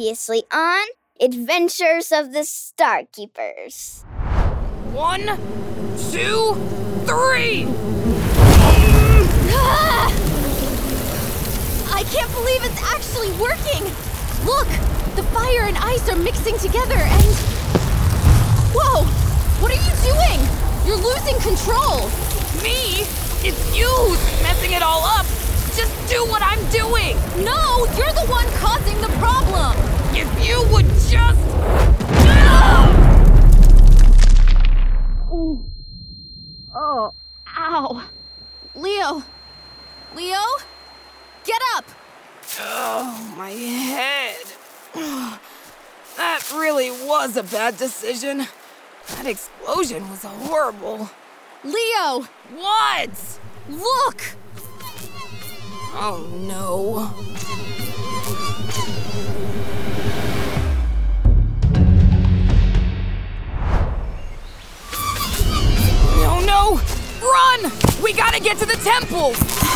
Previously on Adventures of the Starkeepers. 1, 2, 3! I can't believe it's actually working! Look! The fire and ice are mixing together and... Whoa! What are you doing? You're losing control! Me? It's you who's messing it all up! Just do what I'm doing! No! You're the one causing the problem! If you would just... Oh, ow. Leo? Leo? Get up! Oh, my head. That really was a bad decision. That explosion was horrible. Leo! What? Look! Oh, no. No, no! Run! We gotta get to the temple!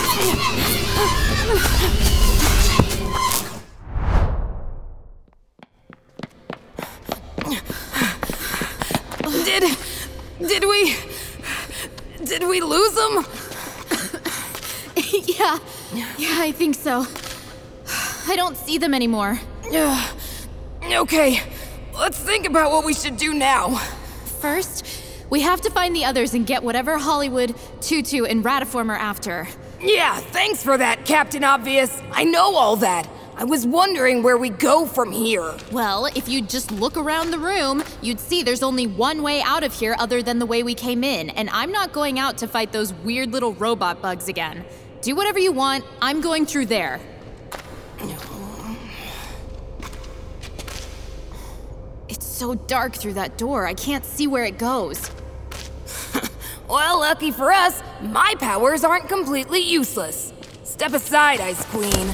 Did we lose them? Yeah, I think so. I don't see them anymore. Okay, let's think about what we should do now. First, we have to find the others and get whatever Hollywood, Tutu, and Ratiform are after. Yeah, thanks for that, Captain Obvious. I know all that. I was wondering where we go from here. Well, if you just look around the room, you'd see there's only one way out of here other than the way we came in, and I'm not going out to fight those weird little robot bugs again. Do whatever you want, I'm going through there. It's so dark through that door, I can't see where it goes. Well, lucky for us, my powers aren't completely useless. Step aside, Ice Queen.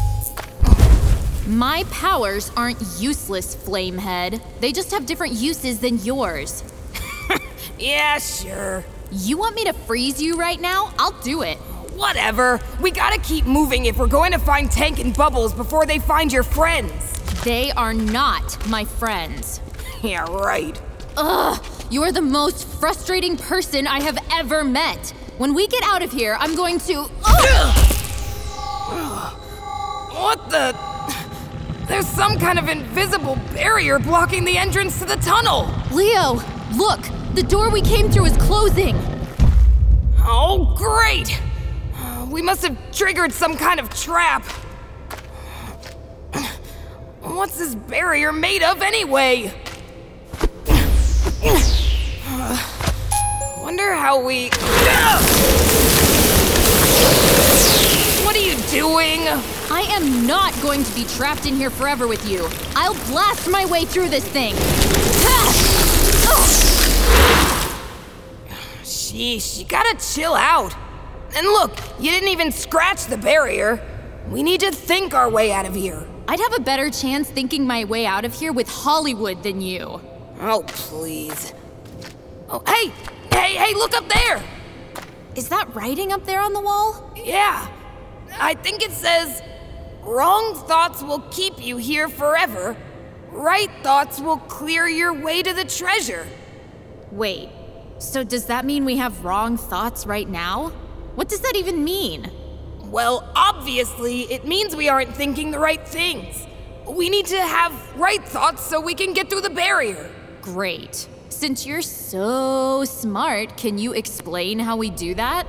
My powers aren't useless, Flamehead. They just have different uses than yours. Yeah, sure. You want me to freeze you right now? I'll do it. Whatever. We gotta keep moving if we're going to find Tank and Bubbles before they find your friends. They are not my friends. Yeah, right. Ugh! You're the most frustrating person I have ever met. When we get out of here, I'm going to... What the... There's some kind of invisible barrier blocking the entrance to the tunnel. Leo, look! The door we came through is closing. Oh, great! We must have triggered some kind of trap. What's this barrier made of anyway? Wonder how we... What are you doing? I am not going to be trapped in here forever with you. I'll blast my way through this thing. Sheesh, you gotta chill out. And look, you didn't even scratch the barrier. We need to think our way out of here. I'd have a better chance thinking my way out of here with Hollywood than you. Oh, please. Oh, hey, look up there! Is that writing up there on the wall? Yeah, I think it says, wrong thoughts will keep you here forever. Right thoughts will clear your way to the treasure. Wait, so does that mean we have wrong thoughts right now? What does that even mean? Well, obviously, it means we aren't thinking the right things. We need to have right thoughts so we can get through the barrier. Great. Since you're so smart, can you explain how we do that?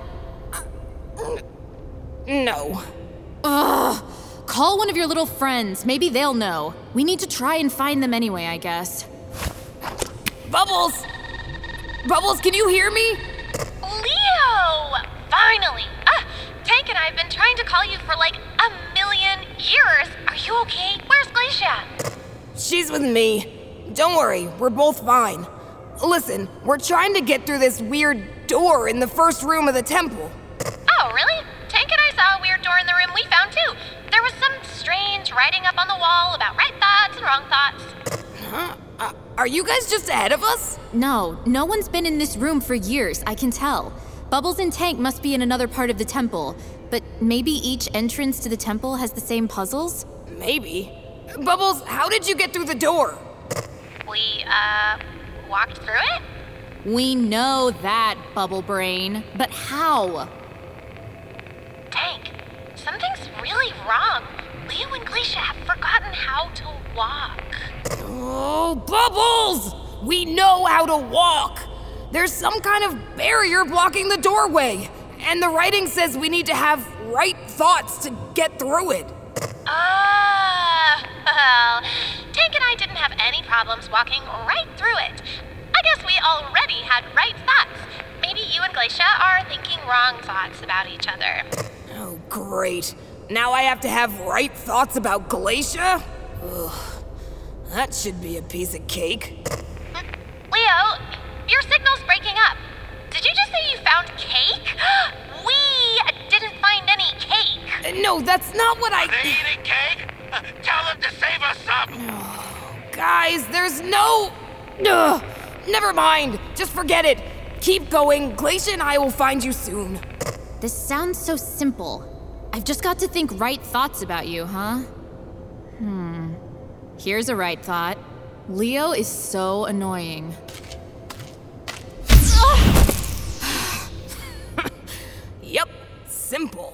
No. Ugh! Call one of your little friends. Maybe they'll know. We need to try and find them anyway, I guess. Bubbles! Bubbles, can you hear me? Leo! Finally! Tank and I have been trying to call you for like 1,000,000 years. Are you okay? Where's Glacia? She's with me. Don't worry, we're both fine. Listen, we're trying to get through this weird door in the first room of the temple. Oh, really? Tank and I saw a weird door in the room we found too. There was some strange writing up on the wall about right thoughts and wrong thoughts. Huh? Are you guys just ahead of us? No one's been in this room for years, I can tell. Bubbles and Tank must be in another part of the temple, but maybe each entrance to the temple has the same puzzles? Maybe. Bubbles, how did you get through the door? We, walked through it? We know that, Bubble Brain. But how? Tank, something's really wrong. Leo and Glacia have forgotten how to walk. Oh, Bubbles! We know how to walk! There's some kind of barrier blocking the doorway, and the writing says we need to have right thoughts to get through it. Well, Tank and I didn't have any problems walking right through it. I guess we already had right thoughts. Maybe you and Glacia are thinking wrong thoughts about each other. Oh, great. Now I have to have right thoughts about Glacia? Ugh. That should be a piece of cake. Leo, your signal's breaking up. Did you just say you found cake? We didn't find any cake. No, that's not what Are they eating cake? Tell them to save us some. Guys, there's no... Ugh. Never mind. Just forget it. Keep going. Glacia and I will find you soon. This sounds so simple. I've just got to think right thoughts about you, huh? Here's a right thought. Leo is so annoying. Yep, simple.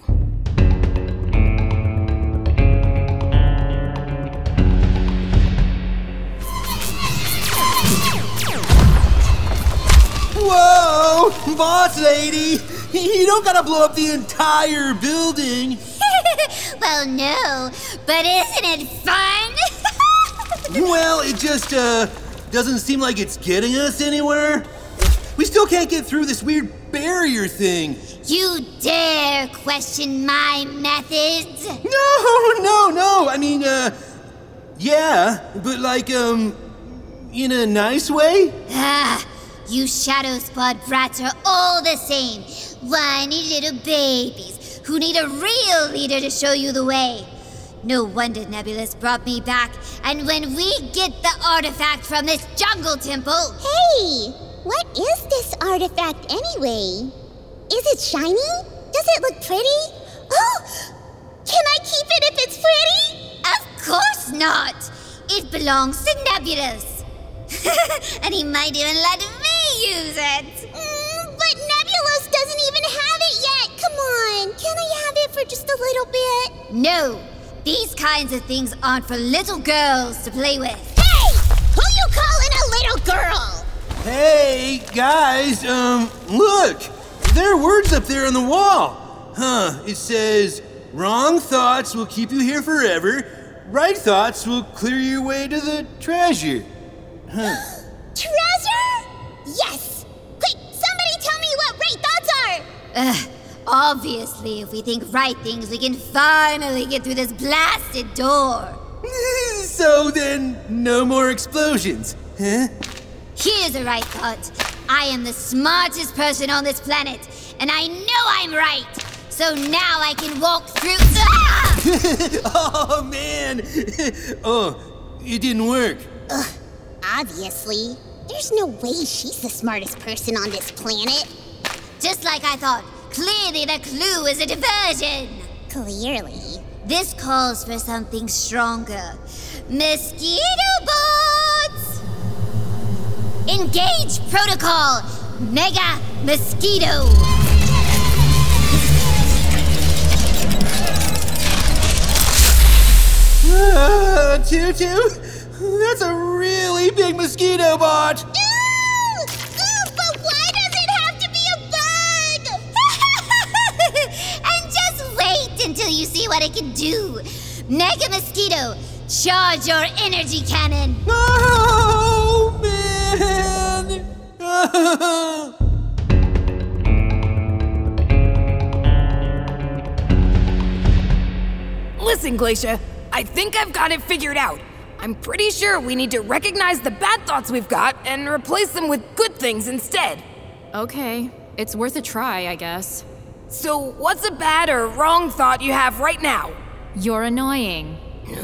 Whoa! Boss lady! You don't gotta blow up the entire building! Well, no, but isn't it fun? Well, it just, doesn't seem like it's getting us anywhere. We still can't get through this weird barrier thing. You dare question my methods? No! I mean, yeah, but like, in a nice way? You Shadow Spot brats are all the same. Whiny little babies who need a real leader to show you the way. No wonder Nebulus brought me back, and when we get the artifact from this jungle temple... Hey! What is this artifact anyway? Is it shiny? Does it look pretty? Oh! Can I keep it if it's pretty? Of course not! It belongs to Nebulus. And he might even let me use it. But Nebulus doesn't even have it yet! Come on! Can I have it for just a little bit? No! These kinds of things aren't for little girls to play with. Hey! Who you calling a little girl? Hey, guys, look! There are words up there on the wall. It says, wrong thoughts will keep you here forever. Right thoughts will clear your way to the treasure. Treasure? Yes! Quick, somebody tell me what right thoughts are! Obviously, if we think right things, we can finally get through this blasted door. So then, no more explosions, huh? Here's a right thought. I am the smartest person on this planet, and I know I'm right. So now I can walk through... Ah! Oh, man! Oh, it didn't work. Obviously. There's no way she's the smartest person on this planet. Just like I thought. Clearly the clue is a diversion. Clearly. This calls for something stronger. Mosquito bots! Engage protocol! Mega Mosquito! Tutu? That's a really big mosquito bot! But why does it have to be a bug? And just wait until you see what it can do. Mega Mosquito, charge your energy cannon. Oh, man! Listen, Glacia, I think I've got it figured out. I'm pretty sure we need to recognize the bad thoughts we've got and replace them with good things instead. Okay, it's worth a try, I guess. So, what's a bad or wrong thought you have right now? You're annoying.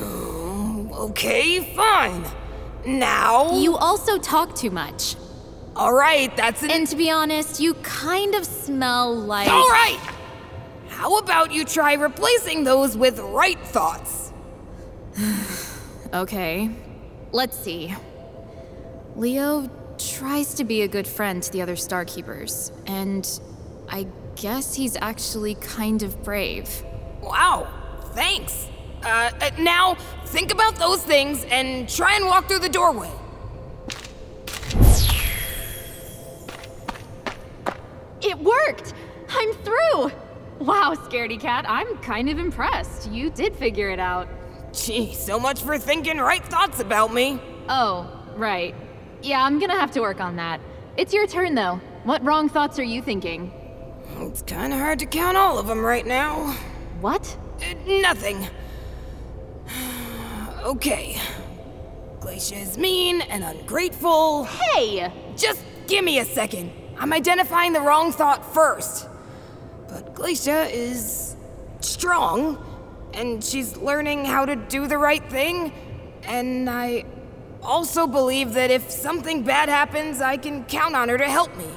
Okay, fine. Now... You also talk too much. All right, that's it. And to be honest, you kind of smell like... All right! How about you try replacing those with right thoughts? Okay. Let's see. Leo tries to be a good friend to the other Starkeepers, and I guess he's actually kind of brave. Wow, thanks. Now, think about those things and try and walk through the doorway. It worked! I'm through! Wow, Scaredy Cat, I'm kind of impressed. You did figure it out. Gee, so much for thinking right thoughts about me. Oh, right. Yeah, I'm gonna have to work on that. It's your turn, though. What wrong thoughts are you thinking? It's kinda hard to count all of them right now. What? Nothing. Okay. Glacia is mean and ungrateful. Hey! Just give me a second. I'm identifying the wrong thought first. But Glacia is strong, and she's learning how to do the right thing, and I also believe that if something bad happens, I can count on her to help me.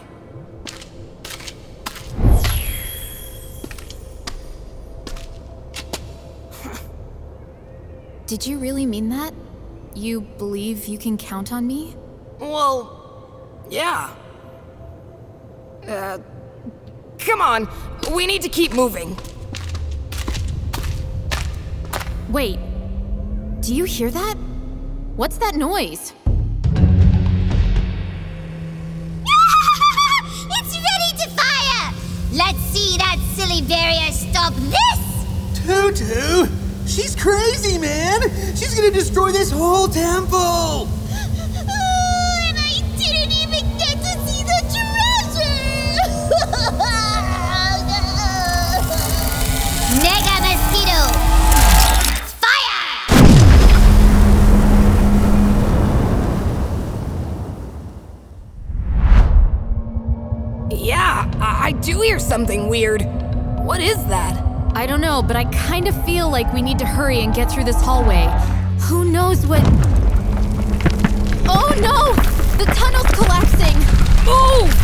Did you really mean that? You believe you can count on me? Well, yeah. Come on. We need to keep moving. Wait. Do you hear that? What's that noise? It's ready to fire! Let's see that silly barrier stop this! Tutu! She's crazy, man! She's gonna destroy this whole temple! Oh, and I didn't even get to see the treasure! Mega Mosquito! Fire! Yeah, I do hear something weird. What is that? I don't know, but I kind of feel like we need to hurry and get through this hallway. Who knows what... Oh no! The tunnel's collapsing! Move!